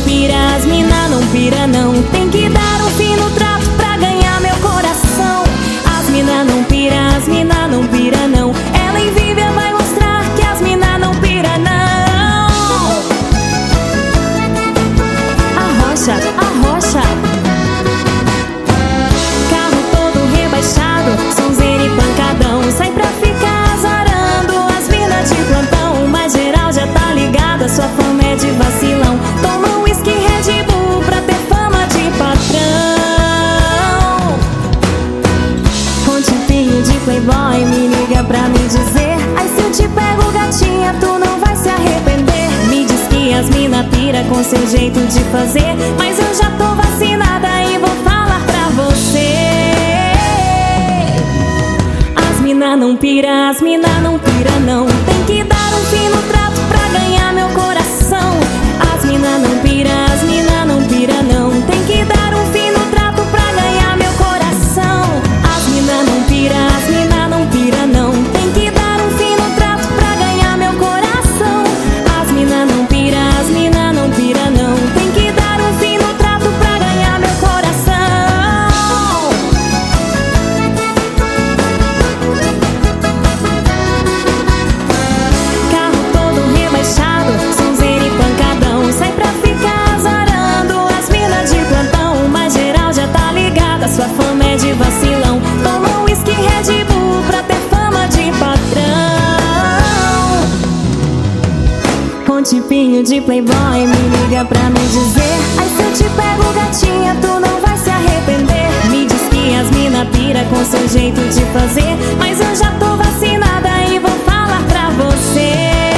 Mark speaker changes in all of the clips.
Speaker 1: pira, as mina não pira não. Tem que dar um fino trato pra ganhar meu coração. As mina não pira, as mina não pira não. Ela em Vivian vai mostrar que as mina não pira não. Arrocha, arrocha. Carro todo rebaixado, sonzeira e pancadão. Sai pra ficar azarando as mina de plantão. Mas geral já tá ligada, sua fama é de vacilão. Toma um whisky Red Bull pra ter fama de patrão. Com tipinho de playboy me liga pra me dizer: ai, se eu te pego gatinha, tu não vai se arrepender. Me diz que as mina pira com seu jeito de fazer, mas eu já tô vacinada e vou falar pra você. As mina não pira, as mina não pira não. Tem que dar um fino trato pra ganhar meu coração. As mina não pira, as mina não pira não. Tem que dar um fino trato pra ganhar meu coração. As mina não pira, as mina não pira não. Tem que dar um fino trato pra ganhar meu coração. As mina não pira, as mina não pira não. Tem que dar um fino trato pra ganhar meu coração. Carro todo rebaixado, sonzeira e pancadão. Sai pra ficar azarando as mina de plantão. Mas geral já tá ligada, sua fama é de vacilão. Toma um whisky Red Bull pra ter fama de patrão. Com tipinho de playboy me liga pra me dizer: ai, se eu te pego gatinha, tu não vai se arrepender. Me diz que as mina pira com seu jeito de fazer, mas eu já tô vacinada e vou falar pra você.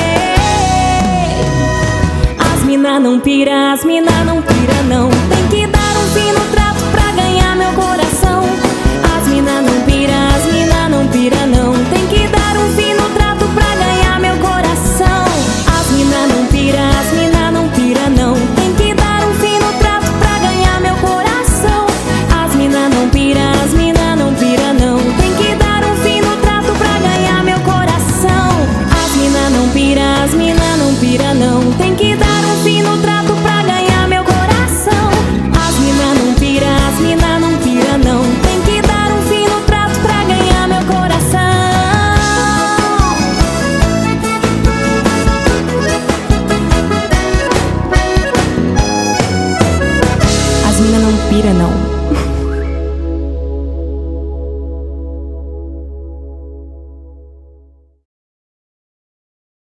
Speaker 1: As mina não pira, as mina não pira não. Tem que dar um fino trato pra ganhar meu coração. As mina não pira, as mina não pira não. Tem que dar um fino trato pra ganhar meu coração. As mina não pira, as mina não pira não. Tem que dar um fino trato pra ganhar meu coração. As mina não pira, as mina não pira não. Tem que dar um fino trato pra ganhar meu coração. As mina não pira, as mina não pira não. Tem que dar um fino trato pra ganhar meu coração. As mina não pira, as mina não pira não. Tem que dar um fino trato pra ganhar meu coração. As mina não pira não.